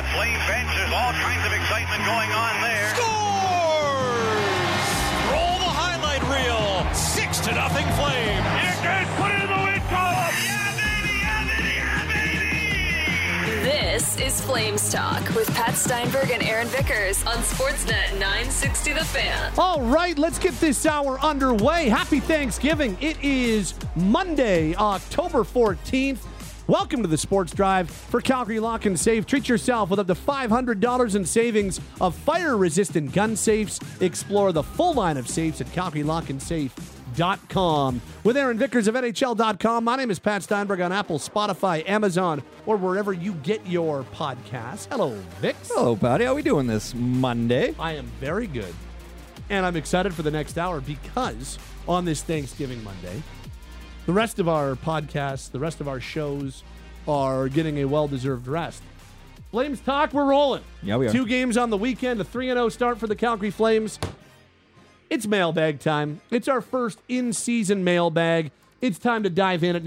Flame bench, there's all kinds of excitement going on there. Scores! Roll the highlight reel. 6-0 Flame. Here goes, put it in the wind column. Yeah, baby, yeah, baby, yeah, baby. This is Flames Talk with Pat Steinberg and Aaron Vickers on Sportsnet 960 The Fan. All right, let's get this hour underway. Happy Thanksgiving. It is Monday, October 14th. Welcome to the Sports Drive for Calgary Lock and Safe. Treat yourself with up to $500 in savings of fire-resistant gun safes. Explore the full line of safes at CalgaryLockandSafe.com. With Aaron Vickers of NHL.com, my name is Pat Steinberg on Apple, Spotify, Amazon, or wherever you get your podcasts. Hello, Vix. Hello, Patty. How are we doing this Monday? I am very good. And I'm excited for the next hour because on this Thanksgiving Monday, the rest of our podcasts, the rest of our shows are getting a well-deserved rest. Flames Talk, we're rolling. Yeah, we are. 2 games on the weekend, a 3-0 start for the Calgary Flames. It's mailbag time. It's our first in-season mailbag. It's time to dive in at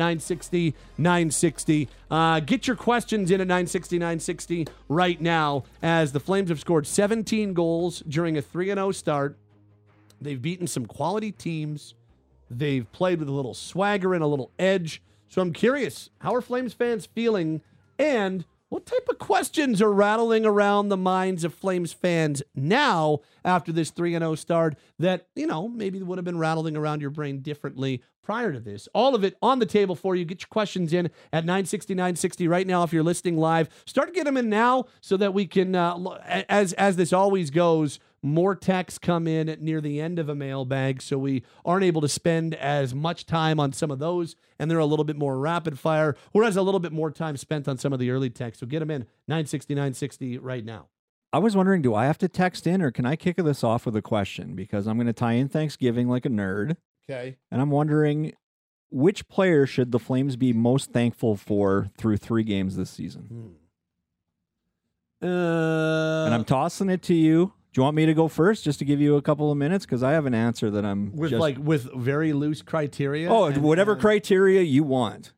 960. Get your questions in at 960 right now as the Flames have scored 17 goals during a 3-0 start. They've beaten some quality teams. They've played with a little swagger and a little edge. So I'm curious, how are Flames fans feeling? And what type of questions are rattling around the minds of Flames fans now after this 3-0 start that, maybe would have been rattling around your brain differently prior to this? All of it on the table for you. Get your questions in at 960 right now if you're listening live. Start getting them in now so that we can, as this always goes, more texts come in near the end of a mailbag, so we aren't able to spend as much time on some of those, and they're a little bit more rapid fire, whereas a little bit more time spent on some of the early texts. So get them in 960 right now. I was wondering, do I have to text in or can I kick this off with a question? Because I'm going to tie in Thanksgiving like a nerd. Okay. And I'm wondering, which player should the Flames be most thankful for through 3 games this season? And I'm tossing it to you. Do you want me to go first just to give you a couple of minutes? Because I have an answer that I'm with very loose criteria. Oh, whatever criteria you want.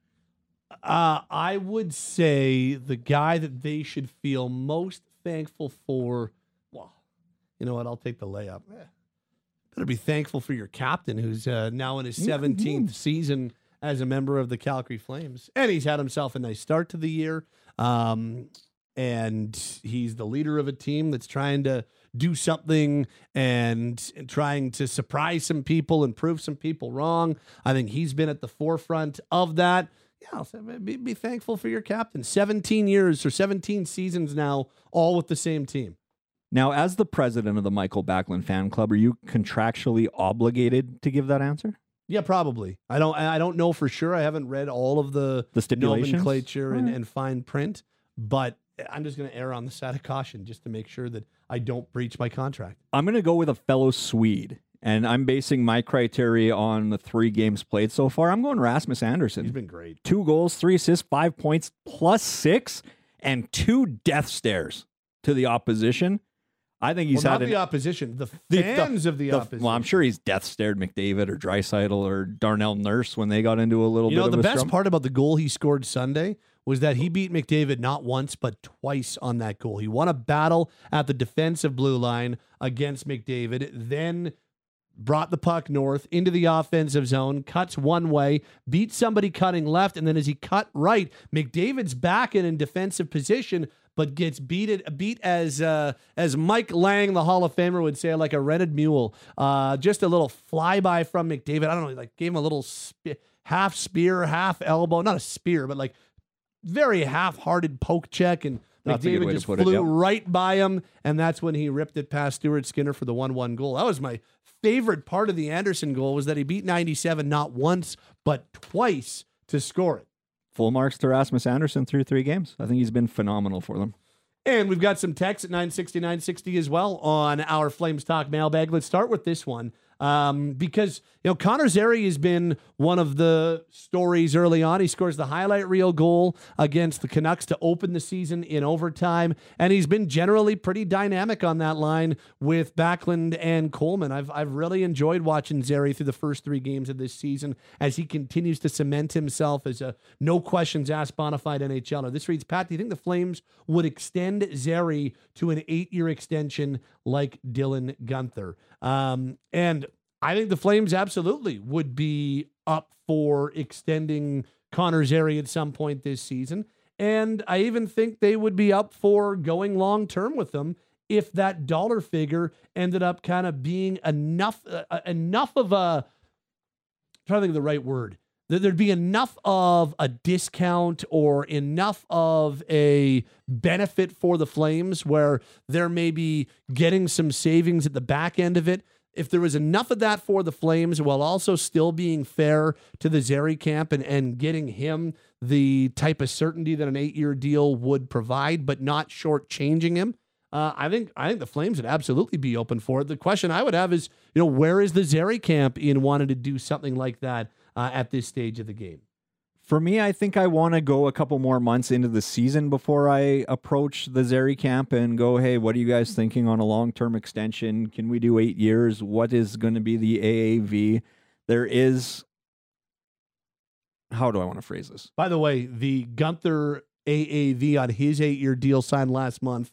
I would say the guy that they should feel most thankful for, well, you know what? I'll take the layup. Better be thankful for your captain, who's now in his 17th season as a member of the Calgary Flames. And he's had himself a nice start to the year. And he's the leader of a team that's trying to do something and trying to surprise some people and prove some people wrong. I think he's been at the forefront of that. Yeah, I'll say, be thankful for your captain. 17 years or 17 seasons now, all with the same team. Now, as the president of the Michael Backlund fan club, are you contractually obligated to give that answer? Yeah, probably. I don't know for sure. I haven't read all of the stipulations, nomenclature and fine print, but I'm just going to err on the side of caution just to make sure that I don't breach my contract. I'm going to go with a fellow Swede, and I'm basing my criteria on the 3 games played so far. I'm going Rasmus Andersson. He's been great. 2 goals, 3 assists, 5 points, +6, and 2 death stares to the opposition. I think he's not the opposition, the fans of the opposition. Well, I'm sure he's death stared McDavid or Draisaitl or Darnell Nurse when they got into a little bit of a the best scrum. part about the goal he scored Sunday was that he beat McDavid not once, but twice on that goal. He won a battle at the defensive blue line against McDavid, then brought the puck north into the offensive zone, cuts one way, beat somebody cutting left, and then as he cut right, McDavid's back in defensive position, but gets beat as Mike Lang, the Hall of Famer, would say, like a rented mule. Just a little flyby from McDavid. I don't know, like gave him a little half spear, half elbow, not a spear, but like very half-hearted poke check, and McDavid just flew right by him, and that's when he ripped it past Stuart Skinner for the 1-1 goal. That was my favorite part of the Andersson goal, was that he beat 97 not once, but twice to score it. Full marks to Rasmus Andersson through 3 games. I think he's been phenomenal for them. And we've got some texts at 960 as well on our Flames Talk mailbag. Let's start with this one. Because, Connor Zary has been one of the stories early on. He scores the highlight reel goal against the Canucks to open the season in overtime, and he's been generally pretty dynamic on that line with Backlund and Coleman. I've really enjoyed watching Zary through the first 3 games of this season as he continues to cement himself as a no questions asked bona fide NHLer. This reads, Pat, do you think the Flames would extend Zary to an 8-year extension like Dylan Guenther? And I think the Flames absolutely would be up for extending Connor Zary at some point this season. And I even think they would be up for going long-term with them if that dollar figure ended up kind of being enough of a, I'm trying to think of the right word, there'd be enough of a discount or enough of a benefit for the Flames where they're maybe getting some savings at the back end of it. If there was enough of that for the Flames while also still being fair to the Zary camp and getting him the type of certainty that an 8-year deal would provide, but not shortchanging him, I think the Flames would absolutely be open for it. The question I would have is, where is the Zary camp in wanting to do something like that at this stage of the game? For me, I think I want to go a couple more months into the season before I approach the Zary camp and go, hey, what are you guys thinking on a long-term extension? Can we do 8 years? What is going to be the AAV? There is, how do I want to phrase this? By the way, the Guenther AAV on his 8-year deal signed last month,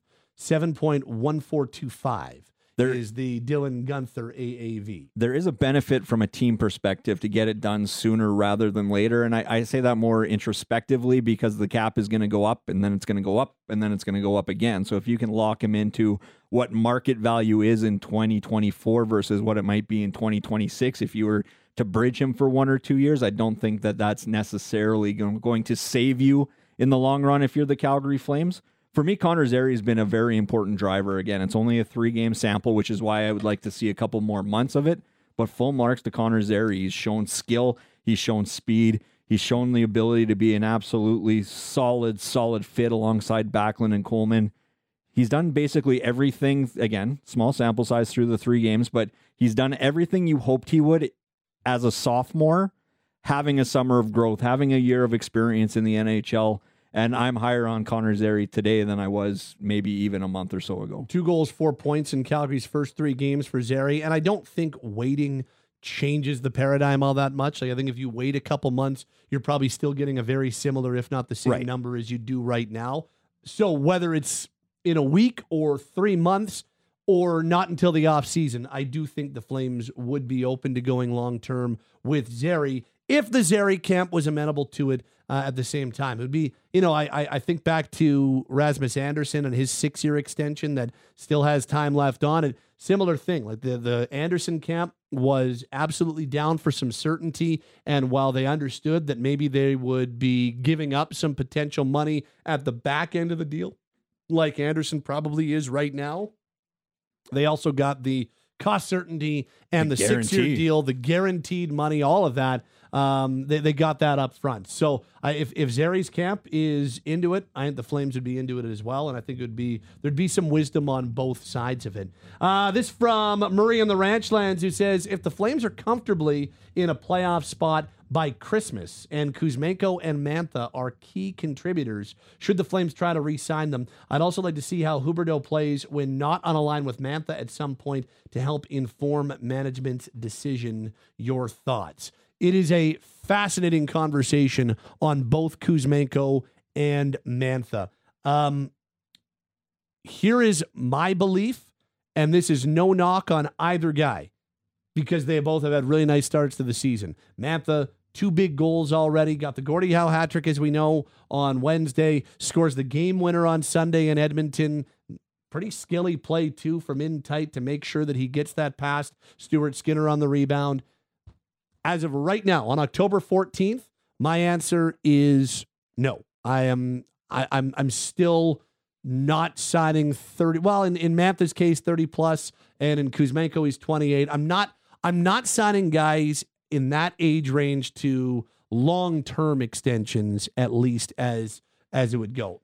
7.1425. There is the Dylan Guenther AAV. There is a benefit from a team perspective to get it done sooner rather than later. And I say that more introspectively because the cap is going to go up and then it's going to go up and then it's going to go up again. So if you can lock him into what market value is in 2024 versus what it might be in 2026, if you were to bridge him for 1 or 2 years, I don't think that that's necessarily going to save you in the long run if you're the Calgary Flames. For me, Connor Zary has been a very important driver. Again, it's only a 3-game sample, which is why I would like to see a couple more months of it. But full marks to Connor Zary. He's shown skill. He's shown speed. He's shown the ability to be an absolutely solid fit alongside Backlund and Coleman. He's done basically everything, again, small sample size through the 3 games, but he's done everything you hoped he would as a sophomore, having a summer of growth, having a year of experience in the NHL. And I'm higher on Connor Zary today than I was maybe even a month or so ago. 2 goals, 4 points in Calgary's first 3 games for Zary. And I don't think waiting changes the paradigm all that much. Like, I think if you wait a couple months, you're probably still getting a very similar, if not the same number as you do right now. So whether it's in a week or 3 months or not until the offseason, I do think the Flames would be open to going long-term with Zary if the Zary camp was amenable to it at the same time. It would be, I think back to Rasmus Andersson and his 6-year extension that still has time left on it. Similar thing, like the Andersson camp was absolutely down for some certainty. And while they understood that maybe they would be giving up some potential money at the back end of the deal, like Andersson probably is right now, they also got the cost certainty and the 6-year deal, the guaranteed money, all of that. They got that up front. So if Zary's camp is into it, I think the Flames would be into it as well. And I think there'd be some wisdom on both sides of it. This from Murray on the Ranchlands, who says, if the Flames are comfortably in a playoff spot by Christmas and Kuzmenko and Mantha are key contributors, should the Flames try to re-sign them? I'd also like to see how Huberdeau plays when not on a line with Mantha at some point to help inform management's decision. Your thoughts? It is a fascinating conversation on both Kuzmenko and Mantha. Here is my belief, and this is no knock on either guy because they both have had really nice starts to the season. Mantha, 2 big goals already, got the Gordie Howe hat trick, as we know, on Wednesday, scores the game winner on Sunday in Edmonton. Pretty skilly play, too, from in tight to make sure that he gets that past Stuart Skinner on the rebound. As of right now, on October 14th, my answer is no. I'm still not signing 30. Well, in Mantha's case, 30 plus, and in Kuzmenko, he's 28. I'm not signing guys in that age range to long-term extensions, at least as it would go.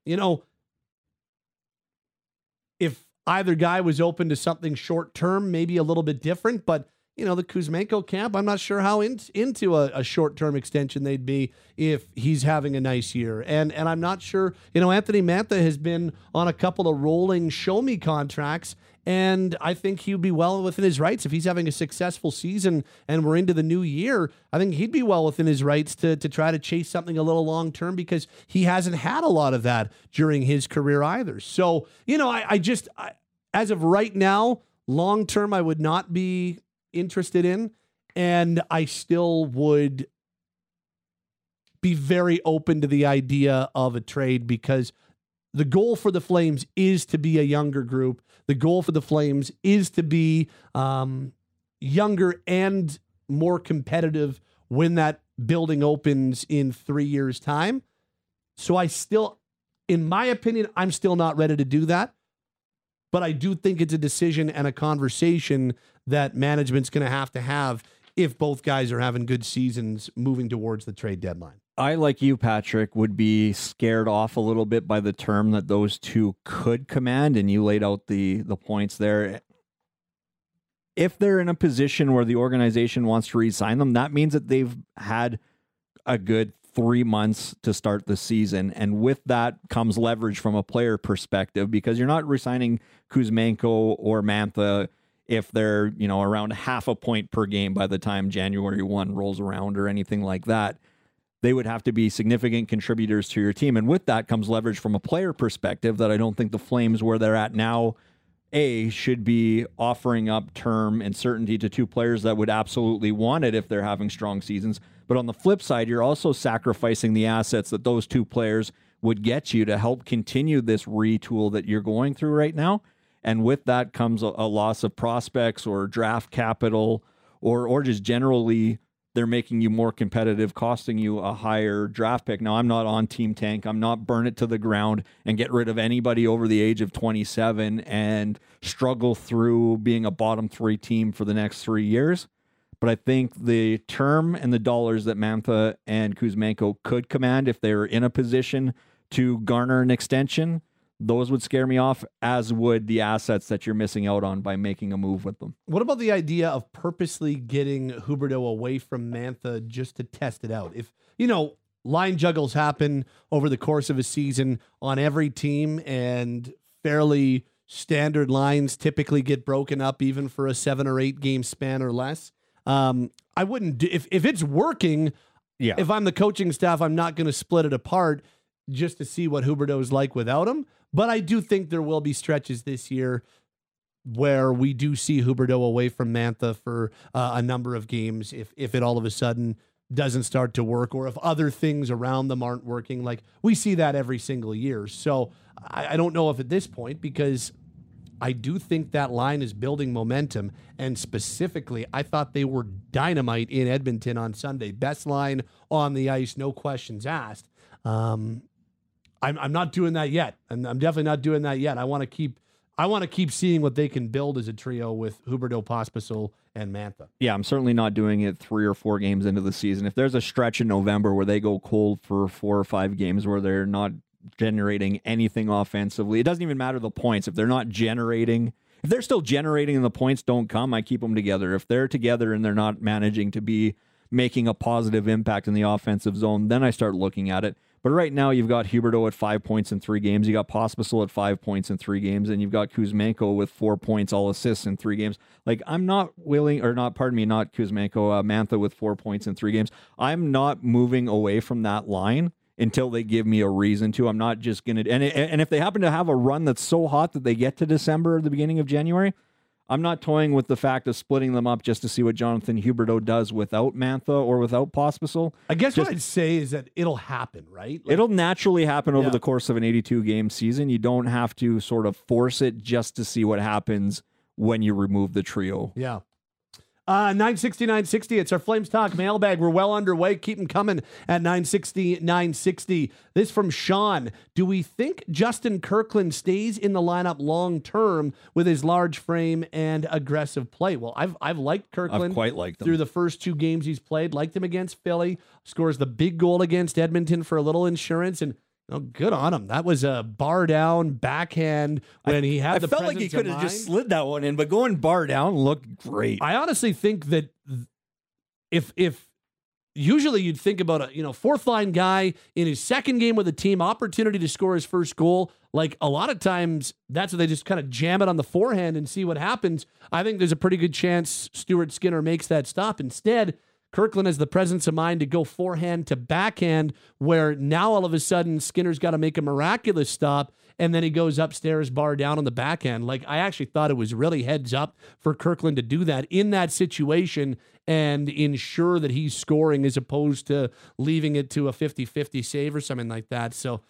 If either guy was open to something short-term, maybe a little bit different, but the Kuzmenko camp, I'm not sure how into a short-term extension they'd be if he's having a nice year. And I'm not sure, Anthony Mantha has been on a couple of rolling show-me contracts, and I think he would be well within his rights if he's having a successful season and we're into the new year. I think he'd be well within his rights to try to chase something a little long-term because he hasn't had a lot of that during his career either. So, I as of right now, long-term, I would not be interested in, and I still would be very open to the idea of a trade because the goal for the Flames is to be a younger group. The goal for the Flames is to be younger and more competitive when that building opens in 3 years' time. So I still, in my opinion, I'm still not ready to do that. But I do think it's a decision and a conversation that management's going to have if both guys are having good seasons moving towards the trade deadline. I, like you, Patrick, would be scared off a little bit by the term that those two could command, and you laid out the points there. If they're in a position where the organization wants to re-sign them, that means that they've had a good 3 months to start the season. And with that comes leverage from a player perspective because you're not re-signing Kuzmenko or Mantha if they're, around half a point per game by the time January 1 rolls around or anything like that. They would have to be significant contributors to your team. And with that comes leverage from a player perspective that I don't think the Flames, where they're at now, should be offering up term and certainty to two players that would absolutely want it if they're having strong seasons. But on the flip side, you're also sacrificing the assets that those two players would get you to help continue this retool that you're going through right now. And with that comes a loss of prospects or draft capital or just generally they're making you more competitive, costing you a higher draft pick. Now, I'm not on Team Tank. I'm not burn it to the ground and get rid of anybody over the age of 27 and struggle through being a bottom 3 team for the next 3 years. But I think the term and the dollars that Mantha and Kuzmenko could command if they were in a position to garner an extension, those would scare me off, as would the assets that you're missing out on by making a move with them. What about the idea of purposely getting Huberdeau away from Mantha just to test it out? If, line juggles happen over the course of a season on every team and fairly standard lines typically get broken up even for a 7 or 8 game span or less. I wouldn't do, if it's working. Yeah. If I'm the coaching staff, I'm not going to split it apart just to see what Huberdeau is like without him. But I do think there will be stretches this year where we do see Huberdeau away from Mantha for a number of games if it all of a sudden doesn't start to work or if other things around them aren't working. Like we see that every single year. So I don't know if at this point, because I do think that line is building momentum. And specifically, I thought they were dynamite in Edmonton on Sunday. Best line on the ice, no questions asked. I'm not doing that yet, and I'm definitely not doing that yet. I want to keep seeing what they can build as a trio with Huberdeau, Pospisil, and Mantha. Yeah, I'm certainly not doing it 3 or 4 games into the season. If there's a stretch in November where they go cold for 4 or 5 games where they're not generating anything offensively, it doesn't even matter the points. If they're not generating, if they're still generating and the points don't come, I keep them together. If they're together and they're not managing to be making a positive impact in the offensive zone, then I start looking at it. But right now, you've got Huberdeau at 5 points in 3 games. You got Pospisil at 5 points in 3 games, and you've got Kuzmenko with 4 points, all assists in 3 games. Like I'm not willing, or not, pardon me, not Kuzmenko, Mantha with 4 points in 3 games. I'm not moving away from that line until they give me a reason to. I'm not just gonna. And if they happen to have a run that's so hot that they get to December or the beginning of January, I'm not toying with the fact of splitting them up just to see what Jonathan Huberdeau does without Mantha or without Pospisil. I guess what I'd say is that it'll happen, right? Like, it'll naturally happen over the course of an 82-game season. You don't have to sort of force it just to see what happens when you remove the trio. Yeah. 960. It's our Flames Talk mailbag. We're well underway. Keep them coming at 960. This from Sean. Do we think Justin Kirkland stays in the lineup long term with his large frame and aggressive play? Well, I've liked Kirkland. I've quite liked him through the first 2 games he's played. Liked him against Philly. Scores the big goal against Edmonton for a little insurance. And Oh, good on him. That was a bar down backhand when he had I the felt like he presence of could have just mind. slid that one in, but going bar down looked great. I honestly think that if usually you'd think about a fourth line guy in his second game with the team, opportunity to score his first goal. Like a lot of times, that's where they just kind of jam it on the forehand and see what happens. I think there's a pretty good chance Stuart Skinner makes that stop. Instead, Kirkland has the presence of mind to go forehand to backhand, where now all of a sudden Skinner's got to make a miraculous stop, and then he goes upstairs, bar down on the backhand. Like, I actually thought it was really heads up for Kirkland to do that in that situation and ensure that he's scoring as opposed to leaving it to a 50-50 save or something like that. So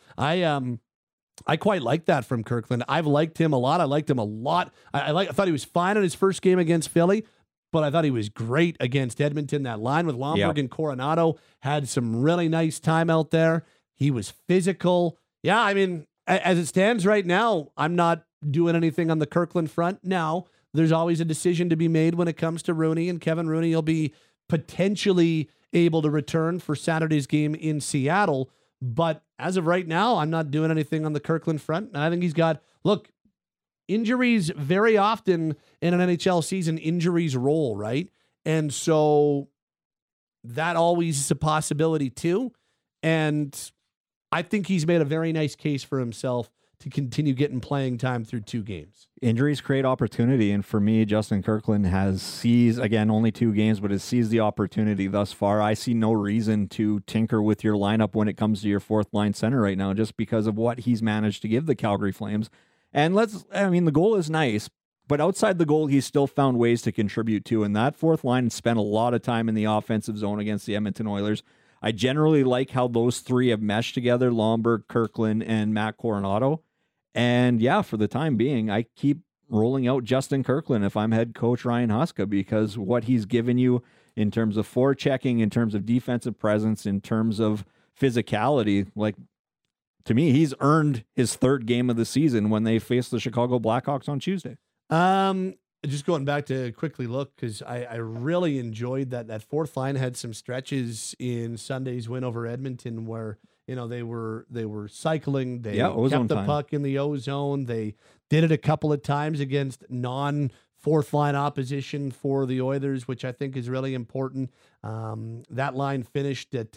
I quite like that from Kirkland. I've liked him a lot. I liked him a lot. I thought he was fine in his first game against Philly, but I thought he was great against Edmonton. That line with Lomberg and Coronado had some really nice time out there. He was physical. Yeah, I mean, as it stands right now, I'm not doing anything on the Kirkland front. Now, there's always a decision to be made when it comes to Rooney, and Kevin Rooney will be potentially able to return for Saturday's game in Seattle. But as of right now, I'm not doing anything on the Kirkland front. And I think he's got, look, injuries very often in an NHL season, injuries roll, right? And so that always is a possibility too. And I think he's made a very nice case for himself to continue getting playing time through 2 games. Injuries create opportunity, and for me, Justin Kirkland has seized, again, only 2 games, but has seized the opportunity thus far. I see no reason to tinker with your lineup when it comes to your fourth line center right now, just because of what he's managed to give the Calgary Flames. And the goal is nice, but outside the goal, he's still found ways to contribute to, and that fourth line spent a lot of time in the offensive zone against the Edmonton Oilers. I generally like how those 3 have meshed together, Lomberg, Kirkland, and Matt Coronado. And yeah, for the time being, I keep rolling out Justin Kirkland if I'm head coach Ryan Huska, because what he's given you in terms of forechecking, in terms of defensive presence, in terms of physicality, like, to me, he's earned his 3rd game of the season when they face the Chicago Blackhawks on Tuesday. Just going back to quickly look, because I really enjoyed that fourth line had some stretches in Sunday's win over Edmonton where they were cycling. They kept the puck in the O-zone. They did it a couple of times against non-fourth line opposition for the Oilers, which I think is really important. That line finished at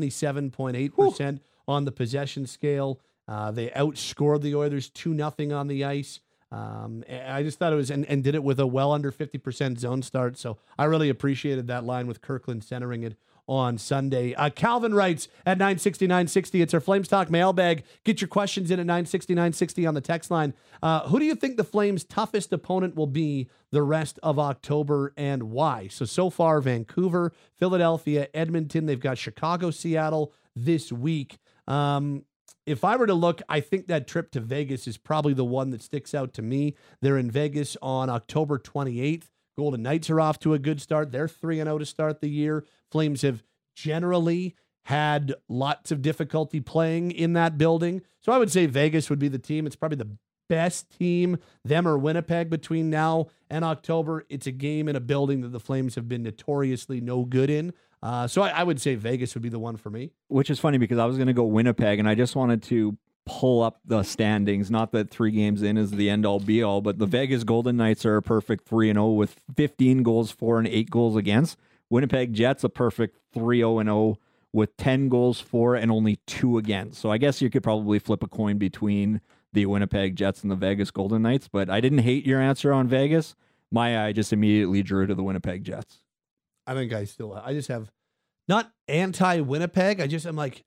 77.8% on the possession scale. They outscored the Oilers 2-0 on the ice. I just thought it was, and did it with a well under 50% zone start. So I really appreciated that line with Kirkland centering it on Sunday. Calvin writes at 960-960, it's our Flames Talk mailbag. Get your questions in at 960-960 on the text line. Who do you think the Flames' toughest opponent will be the rest of October, and why? So far, Vancouver, Philadelphia, Edmonton. They've got Chicago, Seattle this week. If I were to look, I think that trip to Vegas is probably the one that sticks out to me. They're in Vegas on October 28th. Golden Knights are off to a good start. They're 3-0 to start the year. Flames have generally had lots of difficulty playing in that building. So I would say Vegas would be the team. It's probably the best team, them or Winnipeg, between now and October. It's a game in a building that the Flames have been notoriously no good in. So I would say Vegas would be the one for me. Which is funny because I was going to go Winnipeg, and I just wanted to pull up the standings. Not that 3 games in is the end-all be-all, but the Vegas Golden Knights are a perfect 3-0 with 15 goals for and 8 goals against. Winnipeg Jets a perfect 3-0 with 10 goals for and only 2 against. So I guess you could probably flip a coin between the Winnipeg Jets and the Vegas Golden Knights, but I didn't hate your answer on Vegas. My eye just immediately drew to the Winnipeg Jets. I think I just have not anti-Winnipeg. I'm like,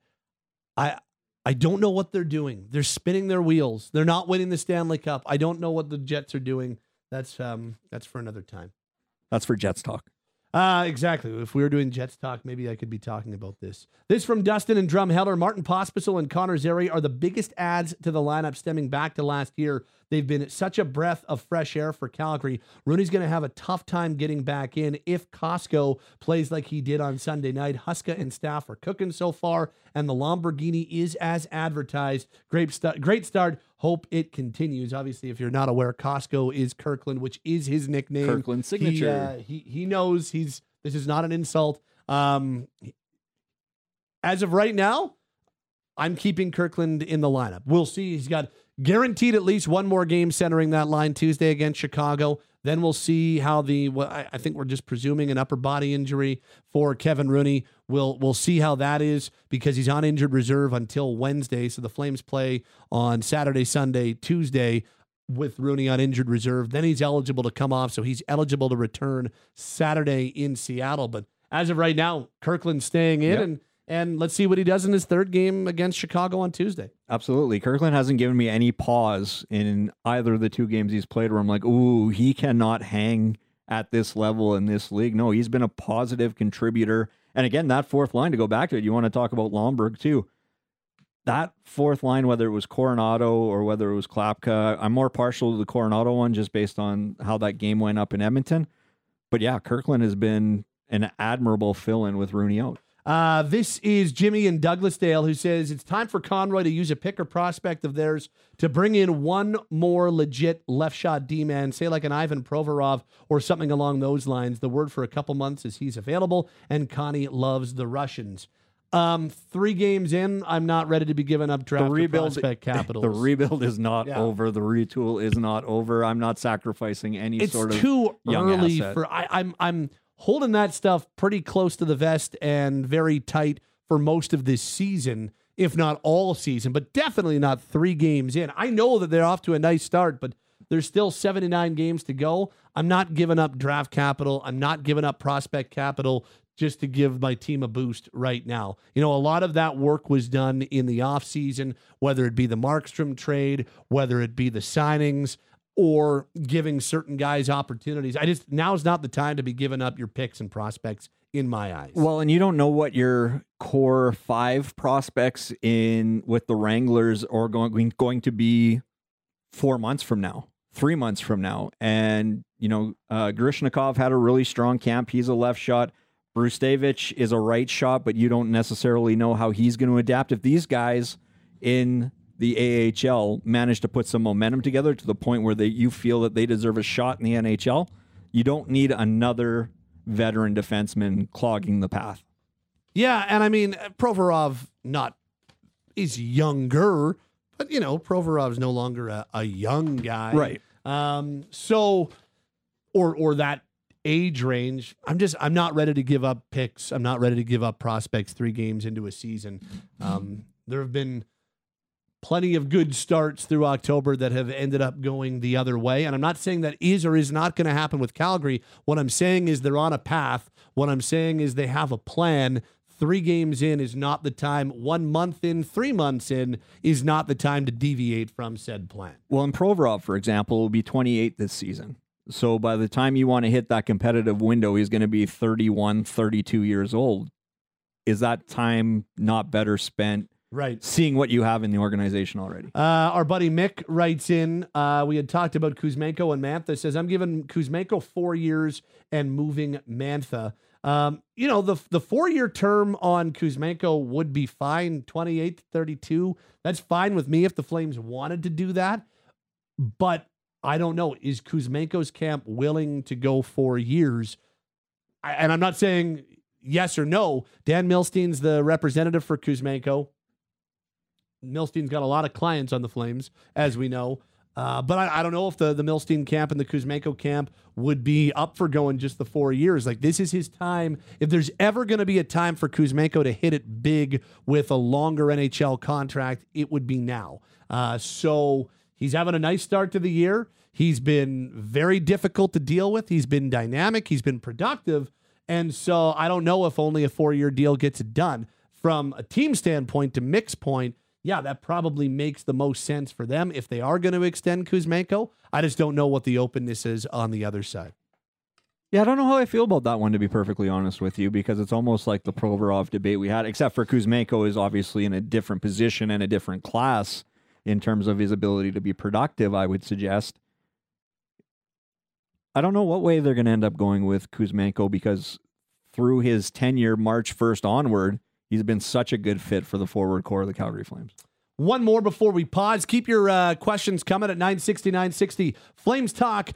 I don't know what they're doing. They're spinning their wheels. They're not winning the Stanley Cup. I don't know what the Jets are doing. That's for another time. That's for Jets talk. Exactly. If we were doing Jets talk, maybe I could be talking about this. This from Dustin and Drumheller. Martin Pospisil and Connor Zary are the biggest adds to the lineup stemming back to last year. They've been such a breath of fresh air for Calgary. Rooney's going to have a tough time getting back in if Costco plays like he did on Sunday night. Huska and staff are cooking so far, and the Lamborghini is as advertised. Great start. Hope it continues. Obviously, if you're not aware, Costco is Kirkland, which is his nickname. Kirkland signature. He knows this is not an insult. As of right now, I'm keeping Kirkland in the lineup. We'll see. He's got guaranteed at least one more game centering that line Tuesday against Chicago. Then we'll see how I think we're just presuming an upper body injury for Kevin Rooney. We'll see how that is because he's on injured reserve until Wednesday. So the Flames play on Saturday, Sunday, Tuesday with Rooney on injured reserve. Then he's eligible to come off. So he's eligible to return Saturday in Seattle. But as of right now, Kirkland's staying in and let's see what he does in his third game against Chicago on Tuesday. Absolutely. Kirkland hasn't given me any pause in either of the two games he's played where I'm like, ooh, he cannot hang at this level in this league. No, he's been a positive contributor. And again, that fourth line, to go back to it, you want to talk about Lomberg too. That fourth line, whether it was Coronado or whether it was Klapka, I'm more partial to the Coronado one just based on how that game went up in Edmonton. But yeah, Kirkland has been an admirable fill-in with Rooney out. This is Jimmy in Douglasdale who says it's time for Conroy to use a pick or prospect of theirs to bring in one more legit left shot D-man, say like an Ivan Provorov or something along those lines. The word for a couple months is he's available, and Connie loves the Russians. 3 games in, I'm not ready to be giving up draft or prospect capitals. The rebuild is not over. The retool is not over. I'm not sacrificing any sort of too young early asset. for. I'm holding that stuff pretty close to the vest and very tight for most of this season, if not all season, but definitely not 3 games in. I know that they're off to a nice start, but there's still 79 games to go. I'm not giving up draft capital. I'm not giving up prospect capital just to give my team a boost right now. You know, a lot of that work was done in the offseason, whether it be the Markstrom trade, whether it be the signings, or giving certain guys opportunities. Now's not the time to be giving up your picks and prospects in my eyes. Well, and you don't know what your core 5 prospects with the Wranglers are going to be 4 months from now, 3 months from now. And, you know, Grishnikov had a really strong camp. He's a left shot. Brustevich is a right shot, but you don't necessarily know how he's going to adapt. If these guys in the AHL manage to put some momentum together to the point where you feel that they deserve a shot in the NHL, you don't need another veteran defenseman clogging the path. Yeah, and I mean, Provorov is younger, but, you know, Provorov's no longer a young guy. Right. So, or that age range, I'm not ready to give up picks. I'm not ready to give up prospects 3 games into a season. There have been plenty of good starts through October that have ended up going the other way. And I'm not saying that is or is not going to happen with Calgary. What I'm saying is they're on a path. What I'm saying is they have a plan. 3 games in is not the time. 1 month in, 3 months in is not the time to deviate from said plan. Well, in Provorov, for example, will be 28 this season. So by the time you want to hit that competitive window, he's going to be 31, 32 years old. Is that time not better spent seeing what you have in the organization already? Our buddy Mick writes in, we had talked about Kuzmenko and Mantha. Says, I'm giving Kuzmenko 4 years and moving Mantha. You know, the 4-year term on Kuzmenko would be fine, 28 to 32. That's fine with me if the Flames wanted to do that. But I don't know. Is Kuzmenko's camp willing to go 4 years? And I'm not saying yes or no. Dan Milstein's the representative for Kuzmenko. Milstein's got a lot of clients on the Flames, as we know. But I don't know if the Milstein camp and the Kuzmenko camp would be up for going just the 4 years. Like, this is his time. If there's ever going to be a time for Kuzmenko to hit it big with a longer NHL contract, it would be now. So he's having a nice start to the year. He's been very difficult to deal with. He's been dynamic. He's been productive. And so I don't know if only a 4-year deal gets it done. From a team standpoint, to Mick's point, yeah, that probably makes the most sense for them if they are going to extend Kuzmenko. I just don't know what the openness is on the other side. Yeah, I don't know how I feel about that one, to be perfectly honest with you, because it's almost like the Provorov debate we had, except for Kuzmenko is obviously in a different position and a different class in terms of his ability to be productive, I would suggest. I don't know what way they're going to end up going with Kuzmenko, because through his tenure March 1st onward, he's been such a good fit for the forward core of the Calgary Flames. One more before we pause. Keep your questions coming at 960, 960. Flames Talk.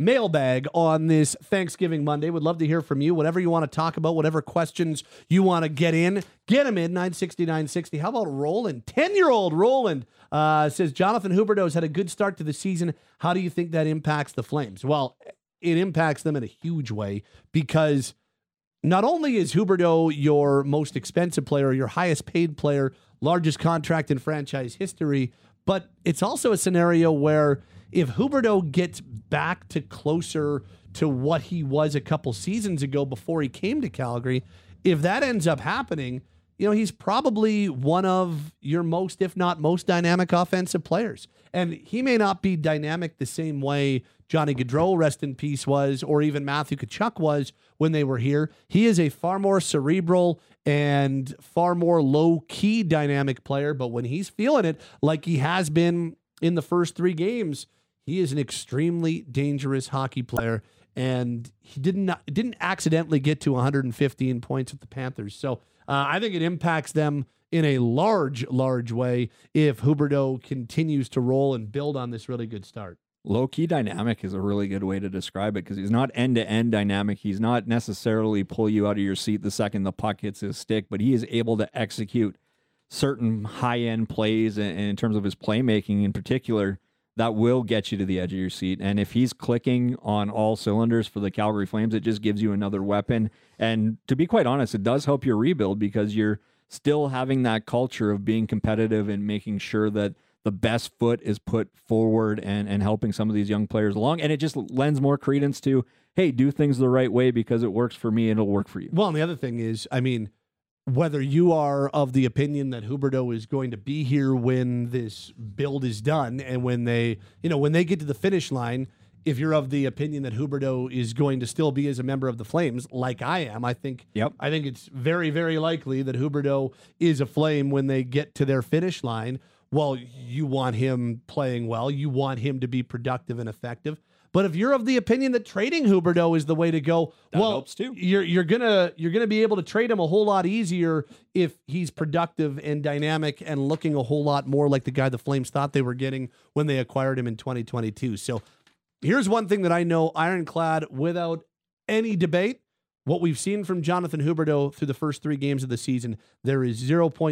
mailbag on this Thanksgiving Monday. Would love to hear from you. Whatever you want to talk about, whatever questions you want to get them in. 960. How about Roland? 10-year-old Roland says, Jonathan Huberdeau's had a good start to the season. How do you think that impacts the Flames? Well, it impacts them in a huge way because not only is Huberdeau your most expensive player, your highest paid player, largest contract in franchise history, but it's also a scenario where if Huberdeau gets back to closer to what he was a couple seasons ago before he came to Calgary, if that ends up happening, he's probably one of your most, if not most, dynamic offensive players. And he may not be dynamic the same way Johnny Gaudreau, rest in peace, was, or even Matthew Tkachuk was when they were here. He is a far more cerebral and far more low-key dynamic player, but when he's feeling it, like he has been in the first 3 games, he is an extremely dangerous hockey player, and he didn't accidentally get to 115 points with the Panthers. So I think it impacts them in a large, large way if Huberdeau continues to roll and build on this really good start. Low-key dynamic is a really good way to describe it because he's not end-to-end dynamic. He's not necessarily pull you out of your seat the second the puck hits his stick, but he is able to execute certain high-end plays, and in terms of his playmaking in particular, that will get you to the edge of your seat. And if he's clicking on all cylinders for the Calgary Flames, it just gives you another weapon. And to be quite honest, it does help your rebuild because you're still having that culture of being competitive and making sure that the best foot is put forward and helping some of these young players along. And it just lends more credence to, hey, do things the right way because it works for me and it'll work for you. Well, and the other thing is, whether you are of the opinion that Huberdeau is going to be here when this build is done and when they get to the finish line, if you're of the opinion that Huberdeau is going to still be as a member of the Flames, like I am, I think it's very, very likely that Huberdeau is a Flame when they get to their finish line. Well, you want him playing well. You want him to be productive and effective. But if you're of the opinion that trading Huberdeau is the way to go, that helps too. You're gonna be able to trade him a whole lot easier if he's productive and dynamic and looking a whole lot more like the guy the Flames thought they were getting when they acquired him in 2022. So here's one thing that I know ironclad without any debate. What we've seen from Jonathan Huberdeau through the first 3 games of the season, there is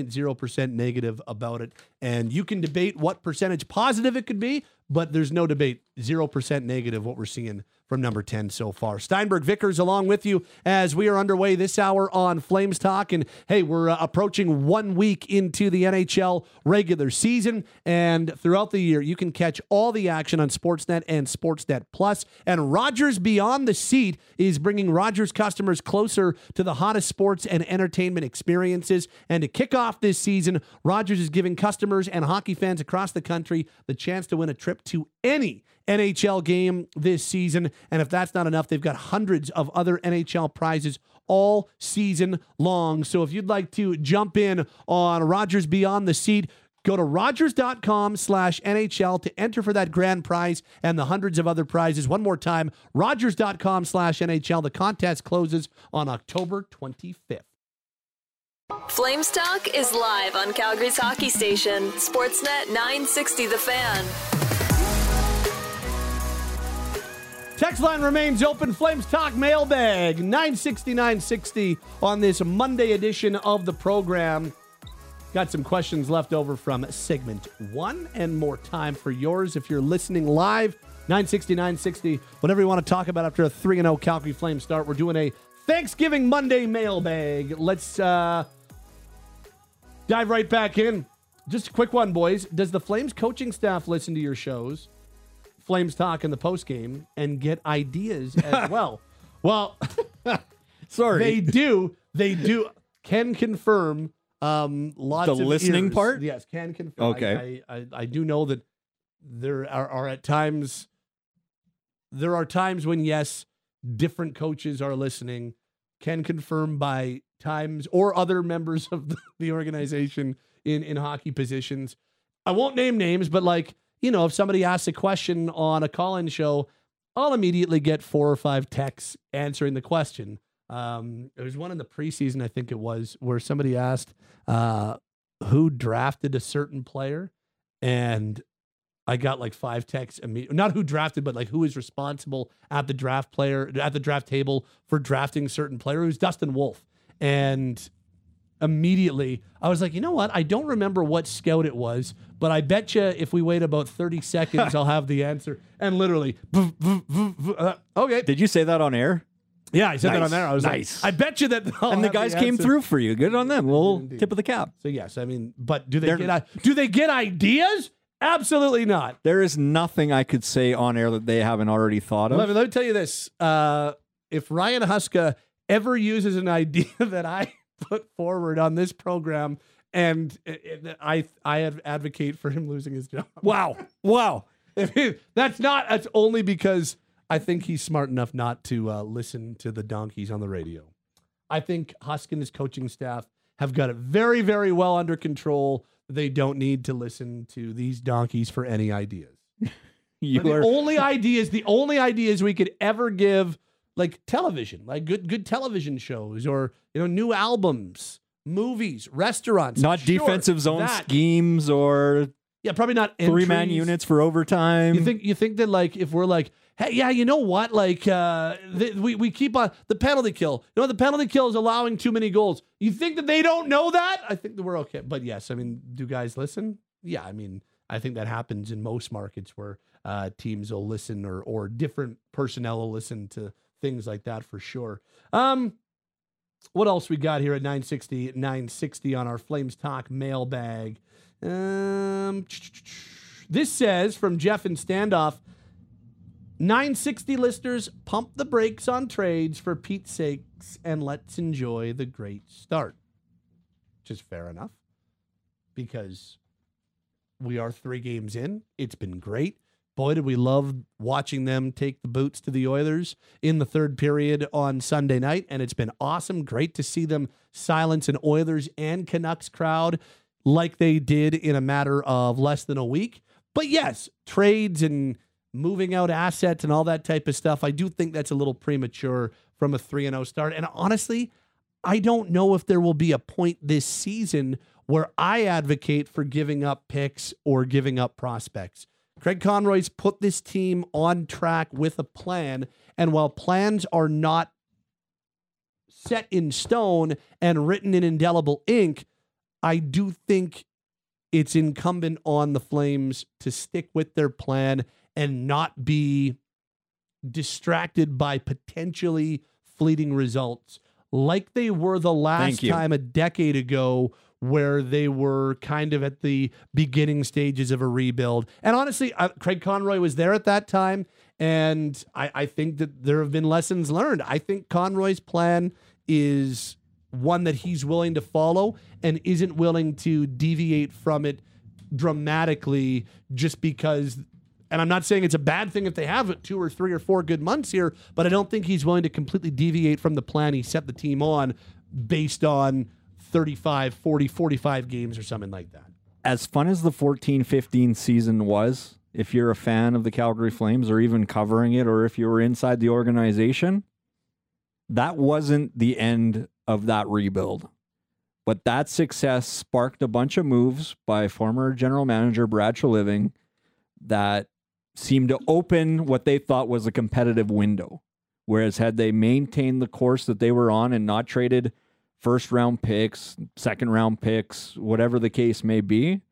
0.0% negative about it. And you can debate what percentage positive it could be, but there's no debate. 0% negative what we're seeing from number 10 so far. Steinberg Vickers along with you as we are underway this hour on Flames Talk. And hey, we're approaching 1 week into the NHL regular season. And throughout the year, you can catch all the action on Sportsnet and Sportsnet Plus. And Rogers Beyond the Seat is bringing Rogers customers closer to the hottest sports and entertainment experiences. And to kick off this season, Rogers is giving customers and hockey fans across the country the chance to win a trip to any NHL game this season. And if that's not enough, they've got hundreds of other NHL prizes all season long. So if you'd like to jump in on Rogers Beyond the Seat, go to Rogers.com/NHL to enter for that grand prize and the hundreds of other prizes. One more time, Rogers.com/NHL. The contest closes on October 25th. Flames Talk is live on Calgary's hockey station, Sportsnet 960 The Fan. Text line remains open. Flames Talk mailbag 960 on this Monday edition of the program. Got some questions left over from segment 1 and more time for yours if you're listening live. 960, whatever you want to talk about after a 3-0 Calgary Flames start. We're doing a Thanksgiving Monday mailbag. Let's dive right back in. Just a quick one, boys. Does the Flames coaching staff listen to your shows, Flames Talk in the postgame, and get ideas as well? Well, sorry. They do. Can confirm lots the of listening ears. part? Yes, can confirm. Okay. I do know that there are at times, there are times when, yes, different coaches are listening, can confirm by times, or other members of the organization in hockey positions. I won't name names, but if somebody asks a question on a call-in show, I'll immediately get 4 or 5 texts answering the question. There was one in the preseason, I think it was, where somebody asked who drafted a certain player, and I got like 5 texts immediately. Not who drafted, but like who is responsible at the draft table for drafting certain player. It was Dustin Wolf. And immediately I was like, you know what? I don't remember what scout it was, but I bet you if we wait about 30 seconds, I'll have the answer. And literally, okay. Did you say that on air? Yeah, I said that Nice. on there. I was Nice. like, I bet you that. And the guys came answer. through for you. Good on them. Little Indeed. tip of the cap. So yes, I mean, but do they get ideas? Absolutely not. There is nothing I could say on air that they haven't already thought of. Let me tell you this: if Ryan Huska ever uses an idea that I put forward on this program, and I advocate for him losing his job. Wow. That's only because I think he's smart enough not to listen to the donkeys on the radio. I think Husk and his coaching staff have got it very, very well under control. They don't need to listen to these donkeys for any ideas. The only ideas we could ever give, like television, like good television shows, or new albums, movies, restaurants. not Sure, defensive zone that. schemes or Yeah, probably not 3-man entries. units for overtime. You think that like if we're like, hey, yeah, you know what? Like we keep on the penalty kill. The penalty kill is allowing too many goals. You think that they don't know that? I think that we're okay. But yes, I mean, do guys listen? Yeah, I mean, I think that happens in most markets where teams will listen or different personnel will listen to things like that for sure. What else we got here at 960 on our Flames Talk mailbag? This says from Jeff and Standoff, 960 listeners, pump the brakes on trades for Pete's sakes and let's enjoy the great start. Which is fair enough because we are 3 games in. It's been great. Boy, did we love watching them take the boots to the Oilers in the third period on Sunday night, and it's been awesome. Great to see them silence an Oilers and Canucks crowd like they did in a matter of less than a week. But yes, trades and moving out assets and all that type of stuff, I do think that's a little premature from a 3-0 start. And honestly, I don't know if there will be a point this season where I advocate for giving up picks or giving up prospects. Craig Conroy's put this team on track with a plan, and while plans are not set in stone and written in indelible ink, I do think it's incumbent on the Flames to stick with their plan and not be distracted by potentially fleeting results like they were the last time a decade ago, where they were kind of at the beginning stages of a rebuild. And honestly, Craig Conroy was there at that time, and I think that there have been lessons learned. I think Conroy's plan is one that he's willing to follow and isn't willing to deviate from it dramatically just because, and I'm not saying it's a bad thing if they have 2 or 3 or 4 good months here, but I don't think he's willing to completely deviate from the plan he set the team on based on 35, 40, 45 games or something like that. As fun as the 14-15 season was, if you're a fan of the Calgary Flames or even covering it, or if you were inside the organization, that wasn't the end of that rebuild. But that success sparked a bunch of moves by former general manager Brad Treliving that seemed to open what they thought was a competitive window. Whereas had they maintained the course that they were on and not traded first-round picks, second-round picks, whatever the case may be,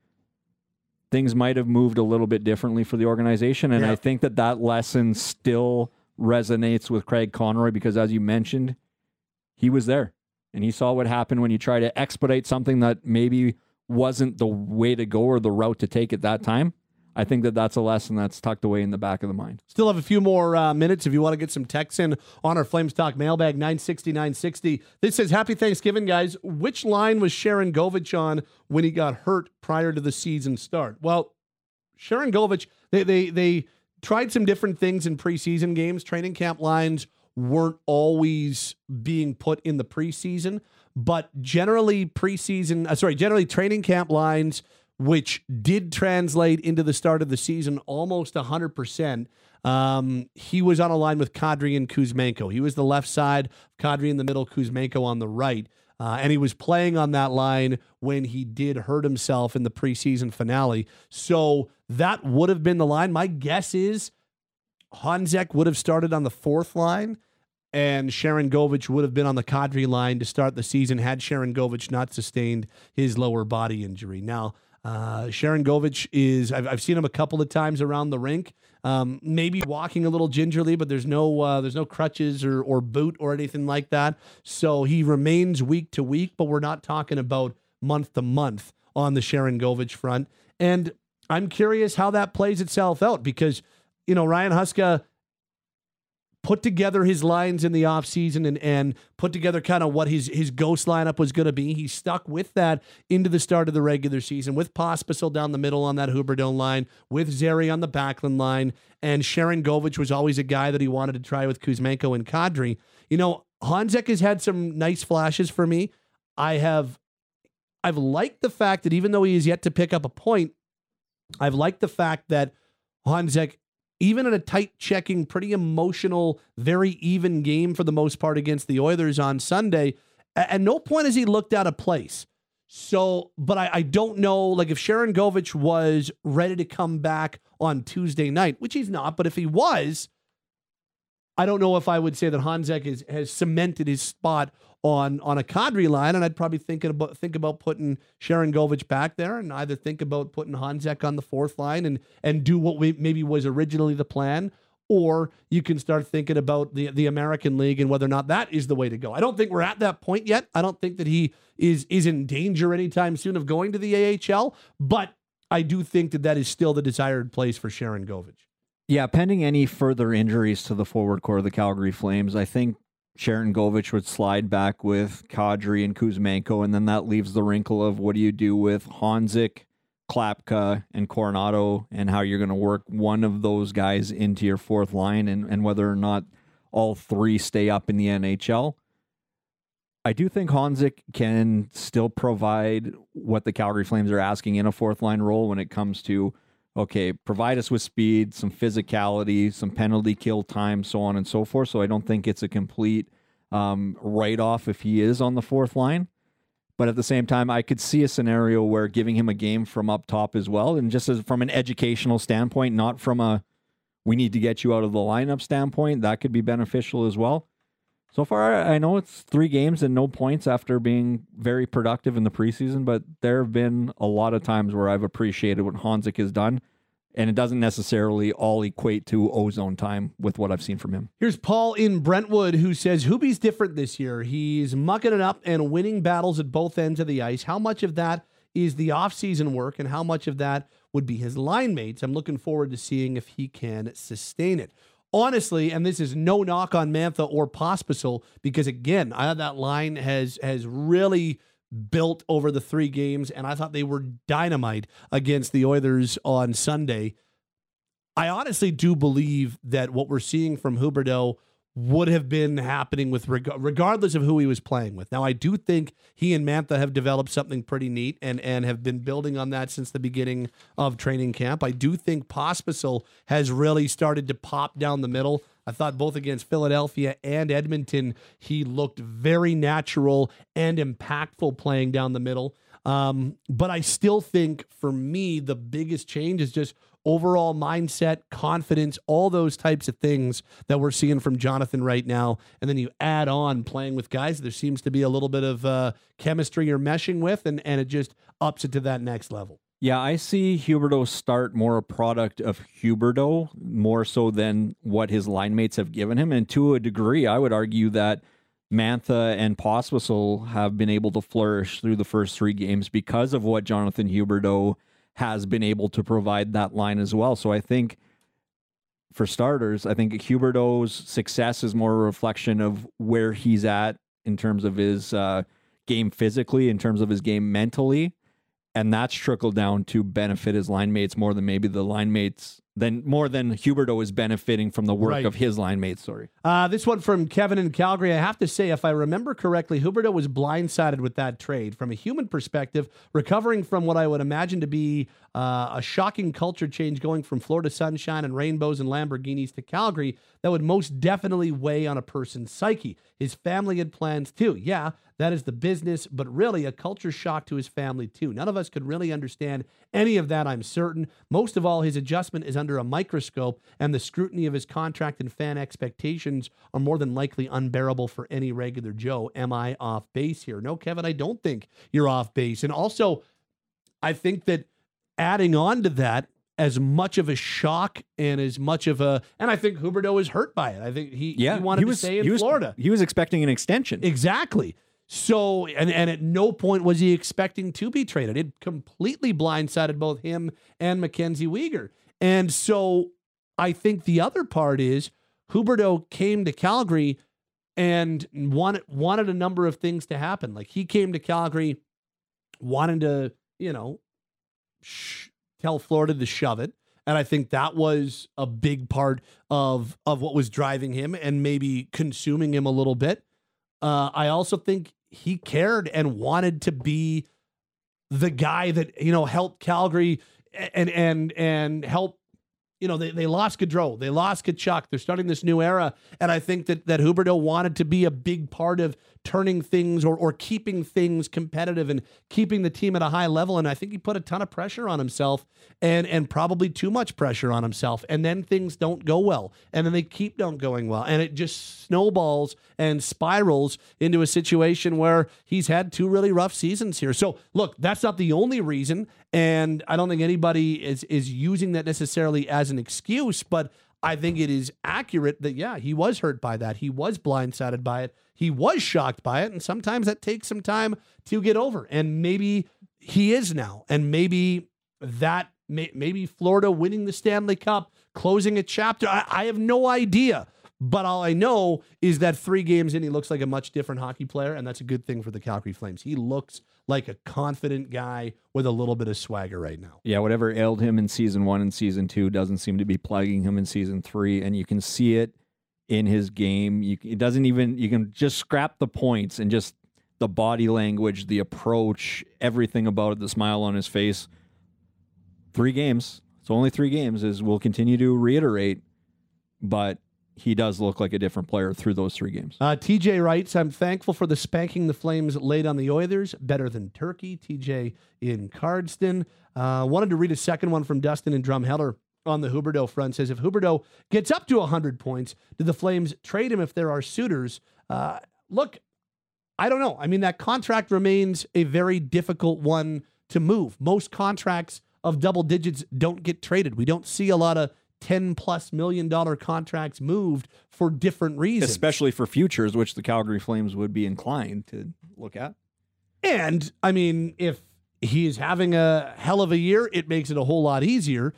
things might have moved a little bit differently for the organization. And I think that lesson still resonates with Craig Conroy because, as you mentioned, he was there. And he saw what happened when you try to expedite something that maybe wasn't the way to go or the route to take at that time. I think that's a lesson that's tucked away in the back of the mind. Still have a few more minutes if you want to get some texts in on our Flames Talk mailbag, 960. This says, Happy Thanksgiving, guys. Which line was Sharon Govich on when he got hurt prior to the season start? Well, Sharon Govich, they tried some different things in preseason games. Training camp lines weren't always being put in the preseason, but generally training camp lines, which did translate into the start of the season almost 100%. He was on a line with Kadri and Kuzmenko. He was the left side, Kadri in the middle, Kuzmenko on the right. And he was playing on that line when he did hurt himself in the preseason finale. So that would have been the line. My guess is Honzek would have started on the fourth line, and Sharangovich would have been on the Kadri line to start the season had Sharangovich not sustained his lower body injury. Now, Sharangovich I've seen him a couple of times around the rink, maybe walking a little gingerly, but there's no crutches or boot or anything like that. So he remains week to week, but we're not talking about month to month on the Sharangovich front. And I'm curious how that plays itself out because, Ryan Huska put together his lines in the offseason and put together kind of what his ghost lineup was going to be. He stuck with that into the start of the regular season with Pospisil down the middle on that Huberdeau line, with Zary on the Backlund line, and Sharangovich was always a guy that he wanted to try with Kuzmenko and Kadri. Honzek has had some nice flashes for me. I've liked the fact that even though he has yet to pick up a point, I've liked the fact that Honzek, even in a tight checking, pretty emotional, very even game for the most part against the Oilers on Sunday, at no point has he looked out of place. So, but I don't know, like if Sharangovich was ready to come back on Tuesday night, which he's not, but if he was, I don't know if I would say that Honzek has cemented his spot on a Kadri line, and I'd probably think about putting Sharangovich back there, and either think about putting Honzek on the fourth line and do what maybe was originally the plan, or you can start thinking about the American League and whether or not that is the way to go. I don't think we're at that point yet. I don't think that he is in danger anytime soon of going to the AHL, but I do think that is still the desired place for Sharangovich. Yeah, pending any further injuries to the forward core of the Calgary Flames, I think Sharangovich would slide back with Kadri and Kuzmenko, and then that leaves the wrinkle of what do you do with Honzek, Klapka, and Coronado, and how you're going to work one of those guys into your fourth line, and whether or not all three stay up in the NHL. I do think Honzek can still provide what the Calgary Flames are asking in a fourth line role when it comes to, okay, provide us with speed, some physicality, some penalty kill time, so on and so forth. So I don't think it's a complete write-off if he is on the fourth line. But at the same time, I could see a scenario where giving him a game from up top as well, and just as from an educational standpoint, not from a we need to get you out of the lineup standpoint, that could be beneficial as well. So far, I know it's 3 games and no points after being very productive in the preseason, but there have been a lot of times where I've appreciated what Honzek has done, and it doesn't necessarily all equate to ozone time with what I've seen from him. Here's Paul in Brentwood who says, Hoobie's different this year. He's mucking it up and winning battles at both ends of the ice. How much of that is the offseason work, and how much of that would be his line mates? I'm looking forward to seeing if he can sustain it. Honestly, and this is no knock on Mantha or Pospisil, because again, that line has really built over the 3 games, and I thought they were dynamite against the Oilers on Sunday. I honestly do believe that what we're seeing from Huberdeau would have been happening with regardless of who he was playing with. Now, I do think he and Mantha have developed something pretty neat and have been building on that since the beginning of training camp. I do think Pospisil has really started to pop down the middle. I thought both against Philadelphia and Edmonton, he looked very natural and impactful playing down the middle. But I still think, for me, the biggest change is just overall mindset, confidence, all those types of things that we're seeing from Jonathan right now. And then you add on playing with guys there seems to be a little bit of chemistry you're meshing with, and it just ups it to that next level. Yeah, I see Huberdeau start more a product of Huberdeau, more so than what his line mates have given him. And to a degree, I would argue that Mantha and Pospisil have been able to flourish through the first 3 games because of what Jonathan Huberdeau has been able to provide that line as well. So I think, for starters, I think Huberdeau's success is more a reflection of where he's at in terms of his game physically, in terms of his game mentally, and that's trickled down to benefit his line mates more than maybe the line mates more than Huberdeau is benefiting from the work Right. of his line mates. Sorry. This one from Kevin in Calgary. I have to say, if I remember correctly, Huberdeau was blindsided with that trade. From a human perspective, recovering from what I would imagine to be a shocking culture change going from Florida sunshine and rainbows and Lamborghinis to Calgary, that would most definitely weigh on a person's psyche. His family had plans too. Yeah, that is the business, but really a culture shock to his family too. None of us could really understand any of that, I'm certain. Most of all, his adjustment is under a microscope, and the scrutiny of his contract and fan expectations are more than likely unbearable for any regular Joe. Am I off base here? No, Kevin, I don't think you're off base. And also, I think that adding on to that, as much of a shock and as much of a, and I think Huberdeau is hurt by it. I think he wanted to stay in Florida. He was expecting an extension. Exactly. So, and at no point was he expecting to be traded. It completely blindsided both him and Mackenzie Weegar. And so I think the other part is Huberdeau came to Calgary and wanted a number of things to happen. Like he came to Calgary, wanted to, tell Florida to shove it. And I think that was a big part of what was driving him and maybe consuming him a little bit. I also think he cared and wanted to be the guy that, helped Calgary and help. They lost Gaudreau. They lost Tkachuk. They're starting this new era. And I think that Huberdeau wanted to be a big part of turning things or keeping things competitive and keeping the team at a high level. And I think he put a ton of pressure on himself and probably too much pressure on himself. And then things don't go well. And then they keep not going well. And it just snowballs and spirals into a situation where he's had 2 really rough seasons here. So look, that's not the only reason. And I don't think anybody is using that necessarily as an excuse, but I think it is accurate that, yeah, he was hurt by that. He was blindsided by it. He was shocked by it. And sometimes that takes some time to get over. And maybe he is now. And maybe maybe Florida winning the Stanley Cup, closing a chapter. I have no idea. But all I know is that 3 games in, he looks like a much different hockey player, and that's a good thing for the Calgary Flames. He looks like a confident guy with a little bit of swagger right now. Yeah, whatever ailed him in season 1 and season 2 doesn't seem to be plaguing him in season 3, and you can see it in his game. You can just scrap the points and just the body language, the approach, everything about it, the smile on his face. 3 games. It's only 3 games, as we'll continue to reiterate, but he does look like a different player through those 3 games. TJ writes, I'm thankful for the spanking the Flames laid on the Oilers. Better than Turkey. TJ in Cardston. Wanted to read a second one from Dustin in Drumheller on the Huberdeau front. Says, if Huberdeau gets up to 100 points, do the Flames trade him if there are suitors? Look, I don't know. I mean, that contract remains a very difficult one to move. Most contracts of double digits don't get traded. We don't see a lot of $10+ million contracts moved for different reasons. Especially for futures, which the Calgary Flames would be inclined to look at. And, I mean, if he is having a hell of a year, it makes it a whole lot easier.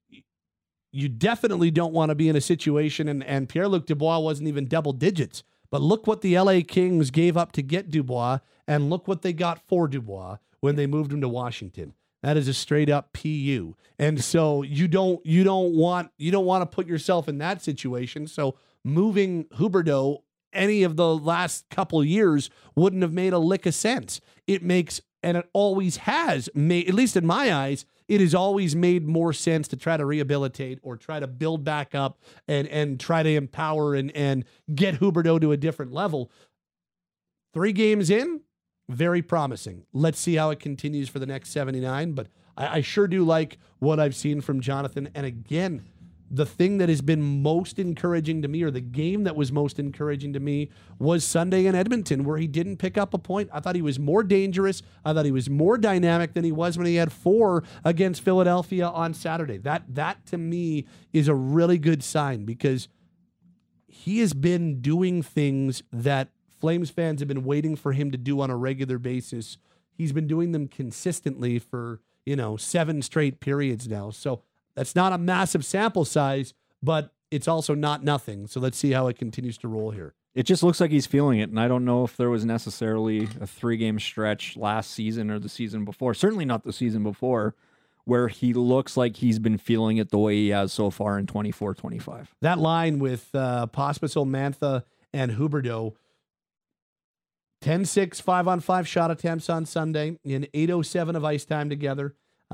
You definitely don't want to be in a situation, and Pierre-Luc Dubois wasn't even double digits. But look what the LA Kings gave up to get Dubois, and look what they got for Dubois when they moved him to Washington. That is a straight up PU. And so you don't want to put yourself in that situation. So moving Huberdeau any of the last couple years wouldn't have made a lick of sense. It makes, and it always has made, at least in my eyes, it has always made more sense to try to rehabilitate or try to build back up and try to empower and get Huberdeau to a different level. 3 games in, very promising. Let's see how it continues for the next 79. But I sure do like what I've seen from Jonathan. And again, the thing that has been most encouraging to me, or the game that was most encouraging to me, was Sunday in Edmonton, where he didn't pick up a point. I thought he was more dangerous. I thought he was more dynamic than he was when he had 4 against Philadelphia on Saturday. That to me is a really good sign, because he has been doing things that Flames fans have been waiting for him to do on a regular basis. He's been doing them consistently for, 7 straight periods now. So that's not a massive sample size, but it's also not nothing. So let's see how it continues to roll here. It just looks like he's feeling it, and I don't know if there was necessarily a 3-game stretch last season or the season before. Certainly not the season before, where he looks like he's been feeling it the way he has so far in 24-25. That line with Pospisil, Mantha, and Huberdeau, 10-6 5-on-5 shot attempts on Sunday in 8:07 of ice time together.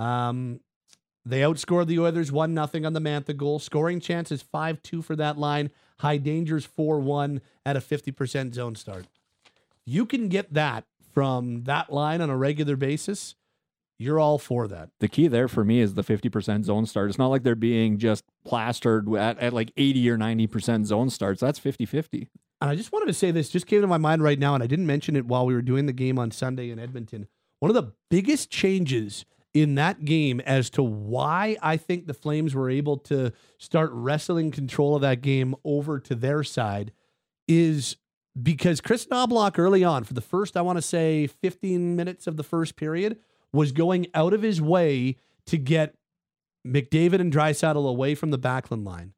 They outscored the Oilers 1-0 on the Mantha goal. Scoring chances 5-2 for that line. High dangers 4-1 at a 50% zone start. You can get that from that line on a regular basis. You're all for that. The key there for me is the 50% zone start. It's not like they're being just plastered at like 80 or 90% zone starts. That's 50-50. And I just wanted to say this, just came to my mind right now, and I didn't mention it while we were doing the game on Sunday in Edmonton. One of the biggest changes in that game as to why I think the Flames were able to start wrestling control of that game over to their side is because Chris Knoblauch early on, for the first, I want to say 15 minutes of the first period, was going out of his way to get McDavid and Draisaitl away from the Backlund line.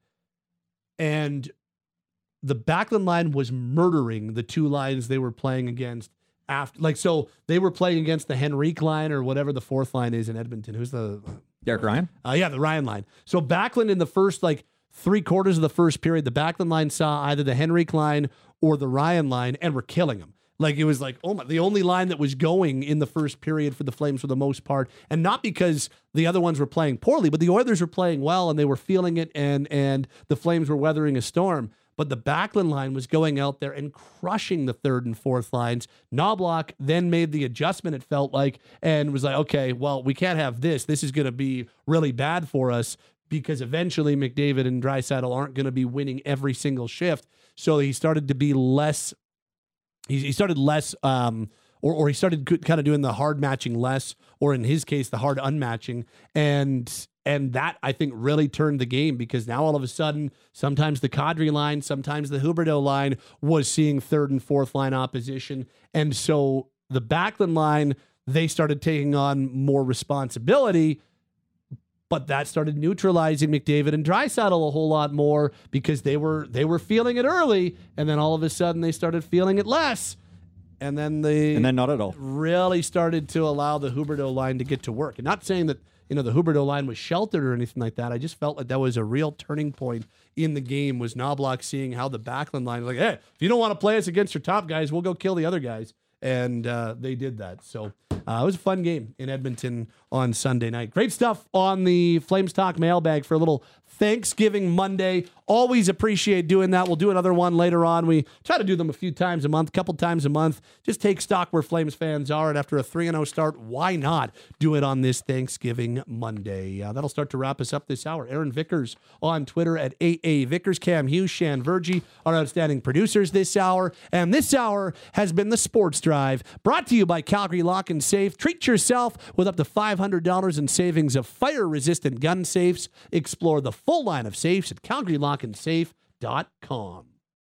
And the Backlund line was murdering the two lines they were playing against after. Like, so they were playing against the Henrique line or whatever the fourth line is in Edmonton. Who's the... Derek Ryan? Yeah, the Ryan line. So Backlund in the first, like, 3/4 of the first period, the Backlund line saw either the Henrique line or the Ryan line and were killing him. Like, it was like, oh my, the only line that was going in the first period for the Flames for the most part. And not because the other ones were playing poorly, but the Oilers were playing well and they were feeling it and the Flames were weathering a storm. But the Backlund line was going out there and crushing the third and fourth lines. Knoblauch then made the adjustment, it felt like, and was like, okay, well, we can't have this. This is going to be really bad for us because eventually McDavid and Draisaitl aren't going to be winning every single shift. So he started to be less... He started less, or he started kind of doing the hard matching less, or in his case, the hard unmatching. And that, I think, really turned the game because now all of a sudden, sometimes the Kadri line, sometimes the Huberdeau line was seeing third and fourth line opposition. And so the Backlund line, they started taking on more responsibility, but that started neutralizing McDavid and Draisaitl a whole lot more because they were feeling it early, and then all of a sudden they started feeling it less, and then not at all really started to allow the Huberdeau line to get to work. And not saying that the Huberdeau line was sheltered or anything like that. I just felt like that was a real turning point in the game. Was Knoblauch seeing how the Backlund line was like, hey, if you don't want to play us against your top guys, we'll go kill the other guys, and they did that. So. It was a fun game in Edmonton on Sunday night. Great stuff on the Flames Talk mailbag for a little Thanksgiving Monday. Always appreciate doing that. We'll do another one later on. We try to do them a few times a month, a couple times a month. Just take stock where Flames fans are. And after a 3-0 start, why not do it on this Thanksgiving Monday? That'll start to wrap us up this hour. Aaron Vickers on Twitter at AA Vickers. Cam Hughes, Shan Vergy, our outstanding producers this hour. And this hour has been the Sports Drive, brought to you by Calgary Lock and Safe. Treat yourself with up to $500 in savings of fire-resistant gun safes. Explore the full line of safes at CalgaryLockandSafe.com.